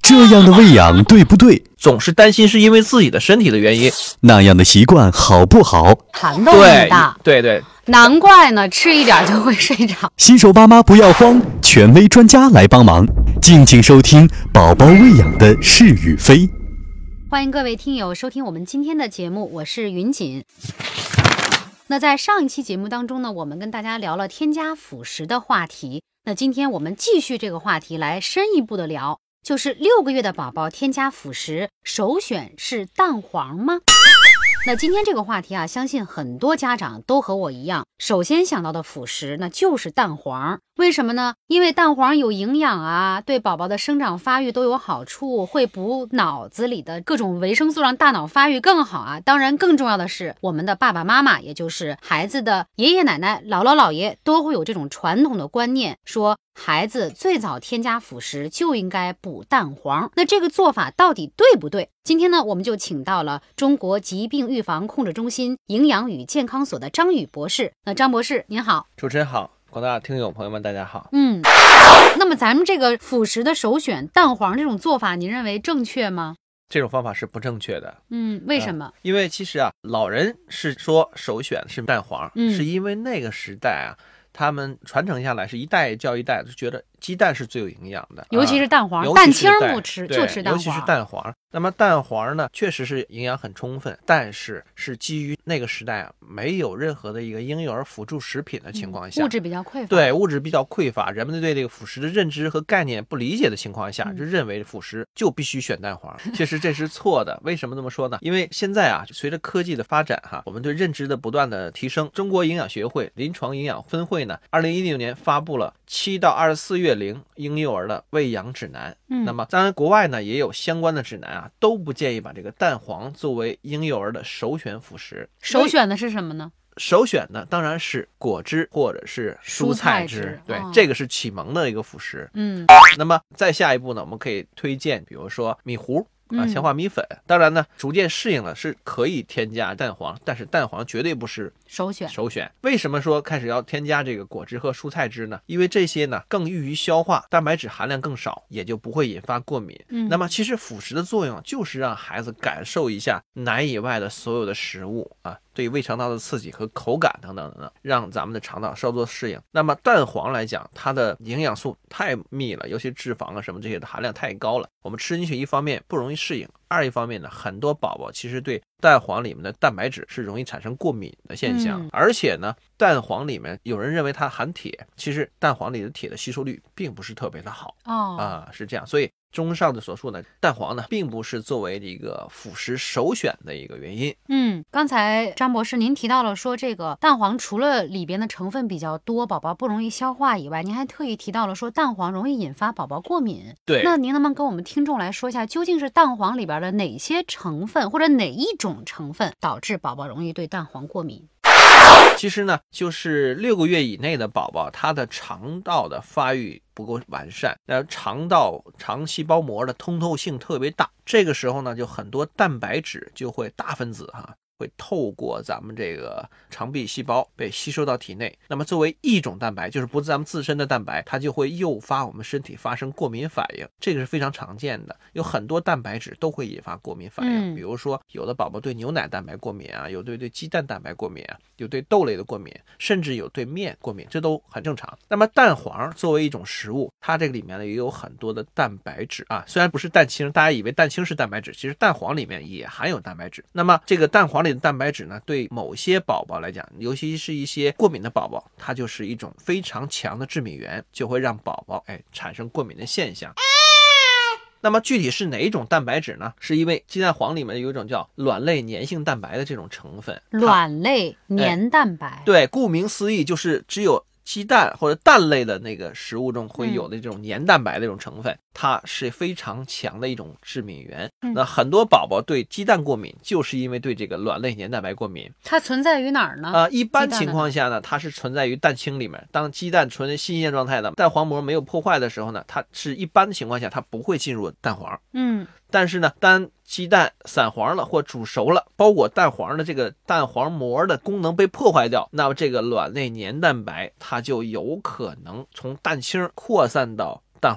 这样的喂养对不对？ 总是担心是因为自己的身体的原因， 那样的习惯好不好？ 涵洞那么大， 对， 难怪呢，吃一点就会睡着。 新手爸妈不要慌，权威专家来帮忙。敬请收听宝宝喂养的是与非。 欢迎各位听友收听我们今天的节目，我是云锦。那在上一期节目当中呢，我们跟大家聊了添加辅食的话题。那今天我们继续这个话题来深一步的聊，就是6个月的宝宝添加辅食，首选是蛋黄吗？那今天这个话题啊，相信很多家长都和我一样，首先想到的辅食那就是蛋黄。为什么呢？因为蛋黄有营养啊，对宝宝的生长发育都有好处，会补脑子里的各种维生素，让大脑发育更好啊。当然更重要的是，我们的爸爸妈妈，也就是孩子的爷爷奶奶、姥姥姥爷，都会有这种传统的观念，说孩子最早添加辅食就应该补蛋黄。那这个做法到底对不对？今天呢，我们就请到了中国疾病预防控制中心营养与健康所的张宇博士。那张博士您好。 主持人好，广大听友朋友们大家好。 那么咱们这个辅食的首选蛋黄这种做法，您认为正确吗？ 这种方法是不正确的。 为什么？ 因为其实啊，老人是说首选是蛋黄，是因为那个时代啊，他们传承下来是一代教一代，就觉得鸡蛋是最有营养的， 尤其是蛋黄，蛋清不吃，就吃蛋黄。 尤其是蛋黄。那么蛋黄呢，确实是营养很充分，但是是基于那个时代啊，没有任何的一个婴幼儿辅助食品的情况下， 物质比较匮乏。 对，物质比较匮乏，人们对这个辅食的认知和概念不理解的情况下，就认为辅食就必须选蛋黄。其实这是错的。为什么这么说呢？因为现在啊，随着科技的发展哈，我们对认知的不断的提升，中国营养学会临床营养分会呢，2016年发布了7到24月龄婴幼儿的喂养指南。那么当然国外呢也有相关的指南啊，都不建议把这个蛋黄作为婴幼儿的首选辅食。 首选的是什么呢？ 首选呢当然是果汁或者是蔬菜汁，对，这个是启蒙的一个辅食。那么再下一步呢，我们可以推荐比如说米糊强化米粉。当然呢，逐渐适应了是可以添加蛋黄，但是蛋黄绝对不是首选。为什么说开始要添加这个果汁和蔬菜汁呢？因为这些呢更易于消化，蛋白质含量更少，也就不会引发过敏。那么其实辅食的作用就是让孩子感受一下奶以外的所有的食物啊，对胃肠道的刺激和口感等等等等，让咱们的肠道稍作适应。那么蛋黄来讲，它的营养素太密了，尤其脂肪啊什么这些的含量太高了，我们吃进去一方面不容易适应，二一方面呢，很多宝宝其实对蛋黄里面的蛋白质是容易产生过敏的现象。而且呢，蛋黄里面有人认为它含铁，其实蛋黄里的铁的吸收率并不是特别的好是这样。所以综上的所述呢，蛋黄呢并不是作为一个辅食首选的一个原因。 刚才张博士您提到了说，这个蛋黄除了里边的成分比较多，宝宝不容易消化以外，您还特意提到了说蛋黄容易引发宝宝过敏。 对， 那您能不能跟我们听众来说一下，究竟是蛋黄里边的哪些成分或者哪一种成分导致宝宝容易对蛋黄过敏？ 其实呢，就是6个月以内的宝宝，他的肠道的发育不够完善，肠细胞膜的通透性特别大，这个时候呢，就很多蛋白质就会大分子会透过咱们这个肠壁细胞被吸收到体内。那么作为异种蛋白，就是不是咱们自身的蛋白，它就会诱发我们身体发生过敏反应，这个是非常常见的。有很多蛋白质都会引发过敏反应，比如说有的宝宝对牛奶蛋白过敏啊，有对鸡蛋蛋白过敏啊，有对豆类的过敏，甚至有对面过敏，这都很正常。那么蛋黄作为一种食物，它这个里面呢也有很多的蛋白质啊，虽然不是蛋清，大家以为蛋清是蛋白质，其实蛋黄里面也含有蛋白质。那么这个蛋黄里的蛋白质呢，对某些宝宝来讲，尤其是一些过敏的宝宝，它就是一种非常强的致敏源，就会让宝宝产生过敏的现象。那么具体是哪一种蛋白质呢？是因为鸡蛋黄里面有一种叫卵类粘性蛋白的这种成分。 卵类粘蛋白， 对，顾名思义就是只有鸡蛋或者蛋类的那个食物中会有的这种粘蛋白的这种成分，它是非常强的一种致敏源。那很多宝宝对鸡蛋过敏，就是因为对这个卵类粘蛋白过敏。 它存在于哪儿呢？ 一般情况下呢，它是存在于蛋清里面。当鸡蛋存新鲜状态的，蛋黄膜没有破坏的时候呢，它是一般情况下它不会进入蛋黄。但是呢，当鸡蛋散黄了或煮熟了，包裹蛋黄的这个蛋黄膜的功能被破坏掉，那么这个卵类粘蛋白它就有可能从蛋清扩散到蛋黄，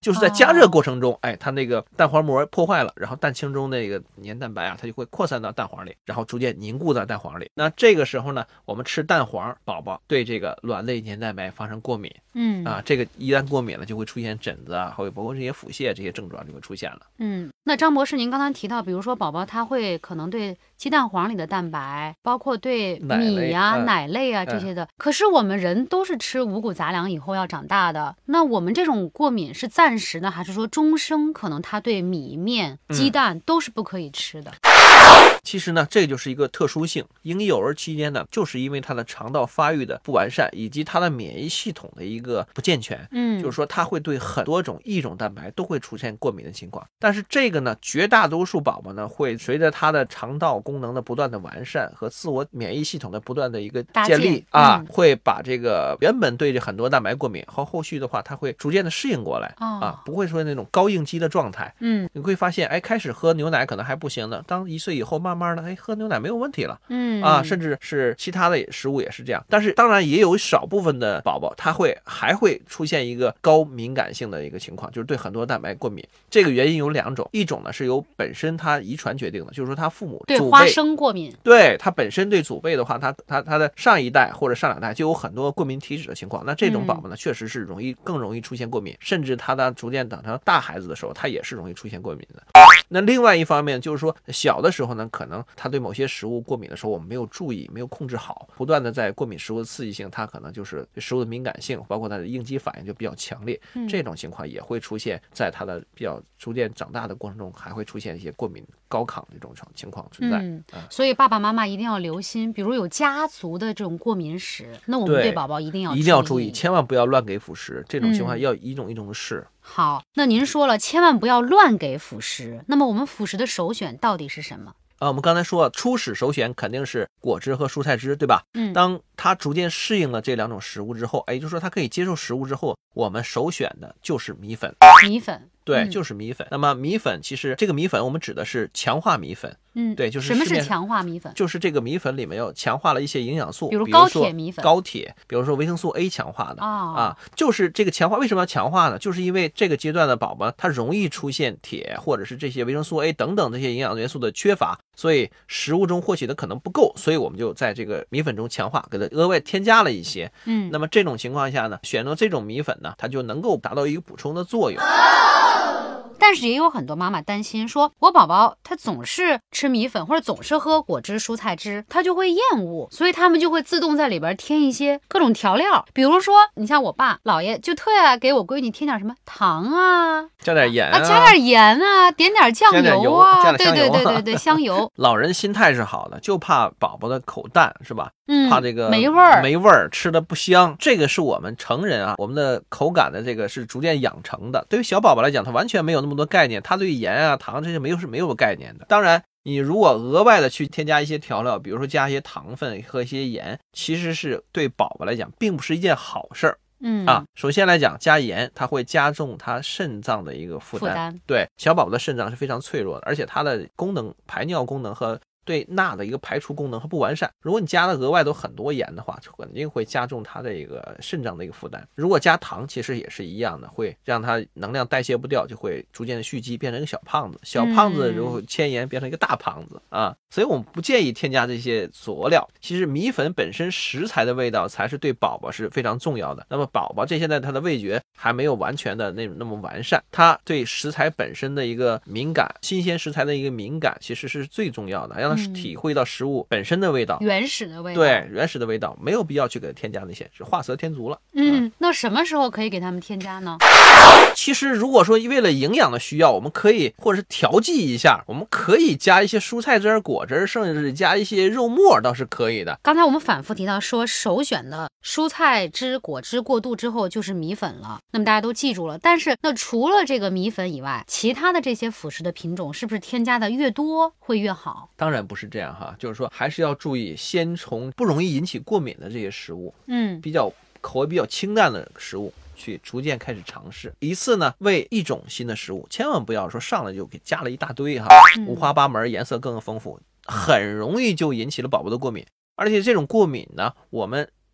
就是在加热过程中，它那个蛋黄膜破坏了，然后蛋清中那个黏蛋白啊，它就会扩散到蛋黄里，然后逐渐凝固在蛋黄里。那这个时候呢，我们吃蛋黄，宝宝对这个卵类黏蛋白发生过敏，这个一旦过敏了，就会出现疹子啊，包括这些腹泻这些症状就会出现了。 那张博士，您刚才提到，比如说宝宝他会可能对鸡蛋黄里的蛋白，包括对米啊、奶类啊这些的，可是我们人都是吃五谷杂粮以后要长大的，那我们这种过敏是暂时的，还是说终生可能他对米面、鸡蛋都是不可以吃的？ 其实呢，这就是一个特殊性。婴幼儿期间呢，就是因为他的肠道发育的不完善，以及他的免疫系统的一个不健全，就是说他会对很多种异种蛋白都会出现过敏的情况。但是这个呢，绝大多数宝宝呢，会随着他的肠道功能的不断的完善和自我免疫系统的不断的一个建立会把这个原本对这很多蛋白过敏和后续的话，他会逐渐的适应过来不会说那种高应激的状态。你会发现，开始喝牛奶可能还不行呢，当1岁以后，慢慢的，喝牛奶没有问题了，甚至是其他的食物也是这样。但是当然也有少部分的宝宝，他还会出现一个高敏感性的一个情况，就是对很多蛋白过敏。这个原因有2种，一种呢是由本身他遗传决定的，就是说他父母对花生过敏， 对他本身对祖辈的话，他的上一代或者上2代就有很多过敏体质的情况。那这种宝宝呢，确实是更容易出现过敏，甚至他的逐渐长成大孩子的时候，他也是容易出现过敏的。那另外一方面就是说，小的时候呢，可能他对某些食物过敏的时候，我们没有注意，没有控制好，不断的在过敏食物的刺激性，他可能就是对食物的敏感性，包括他的应激反应就比较强烈。这种情况也会出现在他的比较逐渐长大的过程中，还会出现一些过敏高亢这种情况存在。 所以爸爸妈妈一定要留心，比如有家族的这种过敏史，那我们对宝宝一定要注意， 千万不要乱给辅食，这种情况要一种一种的试。 好，那您说了，千万不要乱给辅食，那么我们辅食的首选到底是什么？ 我们刚才说初始首选肯定是果汁和蔬菜汁，对吧？当他逐渐适应了这2种食物之后，也就是说他可以接受食物之后，我们首选的就是米粉。对，就是米粉。那么米粉，其实这个米粉我们指的是强化米粉。对，就是什么是强化米粉？ 就是这个米粉里面有强化了一些营养素， 比如高铁米粉、 高铁，比如说维生素 A 强化的就是这个强化。为什么要强化呢？就是因为这个阶段的宝宝他容易出现铁或者是这些维生素 A 等等这些营养元素的缺乏，所以食物中获取的可能不够，所以我们就在这个米粉中强化，给它额外添加了一些。那么这种情况下呢，选择这种米粉呢，它就能够达到一个补充的作用。 但是也有很多妈妈担心说，我宝宝他总是吃米粉或者总是喝果汁蔬菜汁，他就会厌恶，所以他们就会自动在里边添一些各种调料。比如说你像我爸姥爷就特爱给我闺女添点什么糖啊， 加点盐啊，点点酱油啊，对香油。 老人心态是好的，就怕宝宝的口淡，是吧？怕这个没味儿， 吃的不香。这个是我们成人我们的口感的这个是逐渐养成的。对于小宝宝来讲，他完全没有那么多概念，他对盐糖这些没有概念的。当然你如果额外的去添加一些调料，比如说加一些糖分和一些盐，其实是对宝宝来讲并不是一件好事儿。首先来讲，加盐它会加重他肾脏的一个负担。对，小宝宝的肾脏是非常脆弱的，而且它的功能，排尿功能和对钠的一个排除功能和不完善。如果你加了额外都很多盐的话，就肯定会加重它的一个肾脏的一个负担。如果加糖其实也是一样的，会让它能量代谢不掉，就会逐渐的蓄积，变成一个小胖子。小胖子如果牵盐变成一个大胖子所以我们不建议添加这些佐料。其实米粉本身食材的味道才是对宝宝是非常重要的。那么宝宝现在他的味觉还没有完全的那么完善，他对食材本身的一个敏感，新鲜食材的一个敏感其实是最重要的，让他体会到食物本身的味道， 原始的味道。 对，原始的味道，没有必要去给它添加那些，是画蛇添足了。 那什么时候可以给他们添加呢？ 其实如果说为了营养的需要，我们可以或者是调剂一下，我们可以加一些蔬菜汁、果汁，甚至加一些肉末，倒是可以的。 刚才我们反复提到说，首选的蔬菜汁、果汁过渡之后就是米粉了，那么大家都记住了。但是那除了这个米粉以外，其他的这些辅食的品种是不是添加的越多会越好？ 当然不是这样就是说还是要注意先从不容易引起过敏的这些食物，口味比较清淡的食物去逐渐开始尝试。一次呢为一种新的食物，千万不要说上来就给加了一大堆五花八门，颜色更丰富，很容易就引起了宝宝的过敏。而且这种过敏呢，我们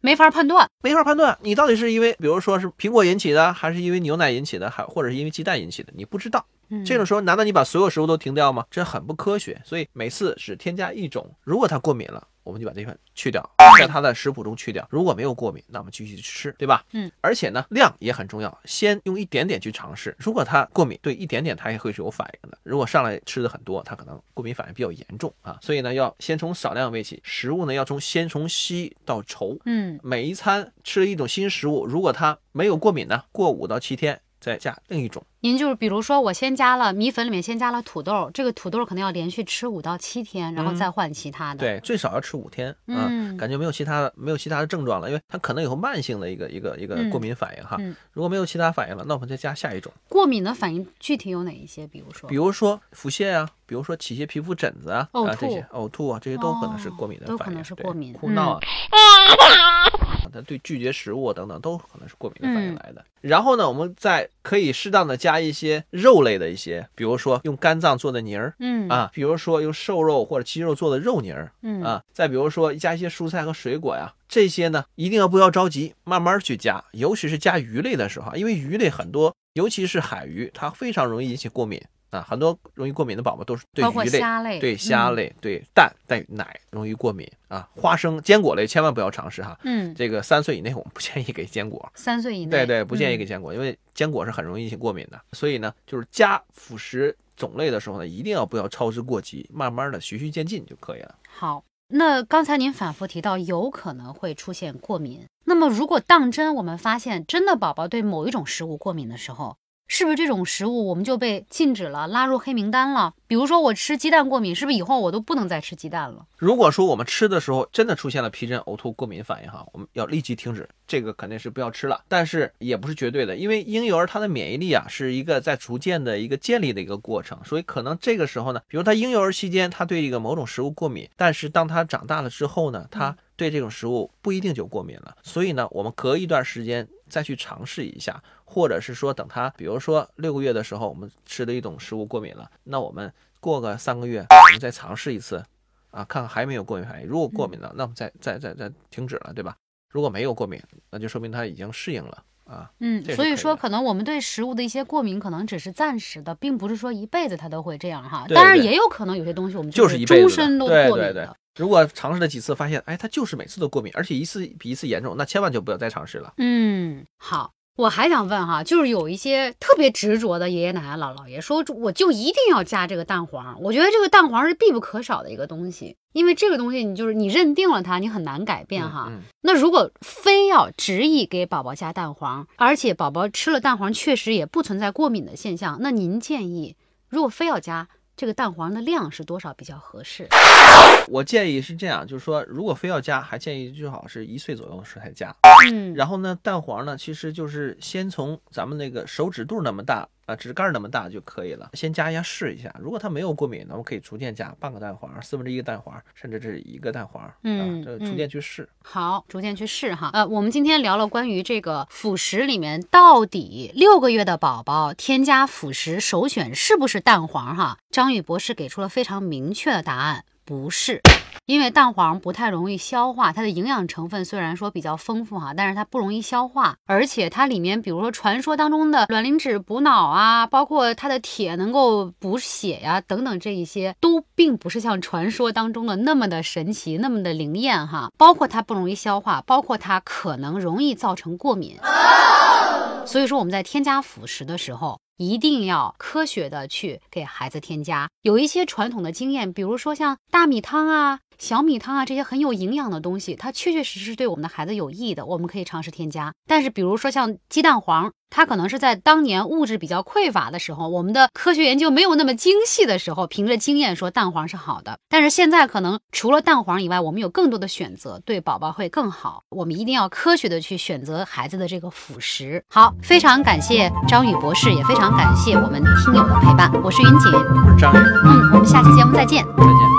没法判断， 你到底是因为比如说是苹果引起的，还是因为牛奶引起的，还或者是因为鸡蛋引起的，你不知道。这种时候难道你把所有食物都停掉吗？这很不科学。所以每次只添加一种，如果它过敏了，我们就把这份去掉，在它的食谱中去掉。如果没有过敏，那我们继续吃，对吧？而且呢，量也很重要，先用一点点去尝试。如果它过敏，对一点点它也会是有反应的。如果上来吃的很多，它可能过敏反应比较严重啊。所以呢，要先从少量喂起，食物呢要先从稀到稠。每一餐吃一种新食物，如果它没有过敏呢，过5到7天再加另一种。 您就是比如说我先加了米粉里面先加了土豆，这个土豆可能要连续吃5到7天，然后再换其他的。 对，最少要吃5天啊，感觉没有其他的症状了，因为它可能有慢性的一个过敏反应哈。如果没有其他反应了，那我们再加下一种。 过敏的反应具体有哪一些？比如说腹泻啊，比如说起些皮肤疹子啊，这些呕吐啊，这些都可能是过敏的反应， 都可能是过敏。 哭闹啊，它对拒绝食物等等都可能是过敏的反应来的。然后呢，我们再可以适当的加一些肉类的一些，比如说用肝脏做的泥儿，比如说用瘦肉或者鸡肉做的肉泥儿，再比如说加一些蔬菜和水果呀，这些呢一定不要着急，慢慢去加，尤其是加鱼类的时候，因为鱼类很多，尤其是海鱼，它非常容易引起过敏。很多容易过敏的宝宝都是对鱼类、对虾类、对蛋、对奶容易过敏啊。花生、坚果类千万不要尝试哈。这个3岁以内我们不建议给坚果。 3岁以内， 对，不建议给坚果，因为坚果是很容易引起过敏的。所以呢，就是加辅食种类的时候呢，一定不要操之过急，慢慢的循序渐进就可以了。 好，那刚才您反复提到有可能会出现过敏，那么如果当真我们发现真的宝宝对某一种食物过敏的时候，是不是这种食物我们就被禁止了，拉入黑名单了？比如说我吃鸡蛋过敏，是不是以后我都不能再吃鸡蛋了？ 如果说我们吃的时候真的出现了皮疹、呕吐、过敏反应哈，我们要立即停止，这个肯定是不要吃了。但是也不是绝对的，因为婴幼儿他的免疫力是一个在逐渐的一个建立的一个过程，所以可能这个时候呢，比如他婴幼儿期间他对一个某种食物过敏，但是当他长大了之后呢，他对这种食物不一定就过敏了。所以呢，我们隔一段时间再去尝试一下，或者是说等他比如说6个月的时候我们吃的一种食物过敏了，那我们过个3个月我们再尝试一次看看还没有过敏反应。如果过敏了，那我们再停止了，对吧？如果没有过敏，那就说明他已经适应了所以说可能我们对食物的一些过敏可能只是暂时的，并不是说一辈子他都会这样哈。当然也有可能有些东西我们就是终身都过敏的。 如果尝试了几次发现他就是每次都过敏，而且一次比一次严重，那千万就不要再尝试了。 好，我还想问哈，就是有一些特别执着的爷爷奶奶姥姥爷说，我就一定要加这个蛋黄。我觉得这个蛋黄是必不可少的一个东西，因为这个东西你认定了它，你很难改变哈。那如果非要执意给宝宝加蛋黄，而且宝宝吃了蛋黄确实也不存在过敏的现象，那您建议如果非要加，这个蛋黄的量是多少比较合适？ 我建议是这样，就是说如果非要加，还建议最好是1岁左右的时候才加。然后呢，蛋黄呢其实就是先从咱们那个手指肚那么大指盖那么大就可以了，先加一下试一下。如果它没有过敏，那我们可以逐渐加半个蛋黄、1/4个蛋黄，甚至是1个蛋黄这逐渐去试。 好，逐渐去试哈。我们今天聊了关于这个辅食里面到底6个月的宝宝添加辅食首选是不是蛋黄哈？张宇博士给出了非常明确的答案，不是。因为蛋黄不太容易消化，它的营养成分虽然说比较丰富哈，但是它不容易消化，而且它里面比如说传说当中的卵磷脂补脑啊，包括它的铁能够补血呀等等，这一些都并不是像传说当中的那么的神奇，那么的灵验哈。包括它不容易消化，包括它可能容易造成过敏。所以说我们在添加辅食的时候一定要科学的去给孩子添加。有一些传统的经验，比如说像大米汤啊、小米汤啊，这些很有营养的东西，它确确实实对我们的孩子有益的，我们可以尝试添加。但是比如说像鸡蛋黄，它可能是在当年物质比较匮乏的时候，我们的科学研究没有那么精细的时候，凭着经验说蛋黄是好的。但是现在可能除了蛋黄以外，我们有更多的选择，对宝宝会更好。我们一定要科学的去选择孩子的这个辅食。好，非常感谢张宇博士，也非常感谢我们听友的陪伴。我是云锦， 我是张宇。 我们下期节目再见。 再见。